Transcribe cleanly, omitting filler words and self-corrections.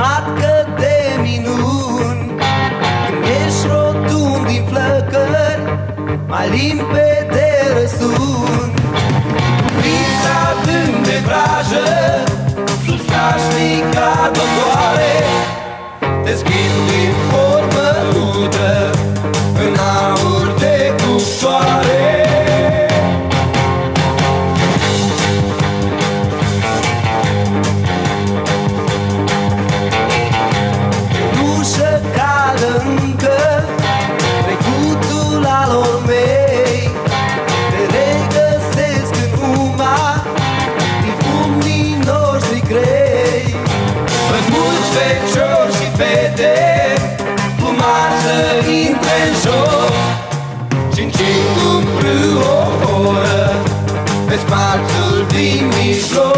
matcă de minuni. Când ești rotund din flăcări, mai limpede răsuni. Prins adânc de vrajă, sub strașnica dotoare, te schimbi în formă udă, în aur de cuptoare. Ușă cală încă trecutul alor mei, te regăsesc în uma din pumnii noștri grei. Văd mulți feciori și fete cu mari să intre în joc și încing un brâu o oră pe sparțul din mijloc.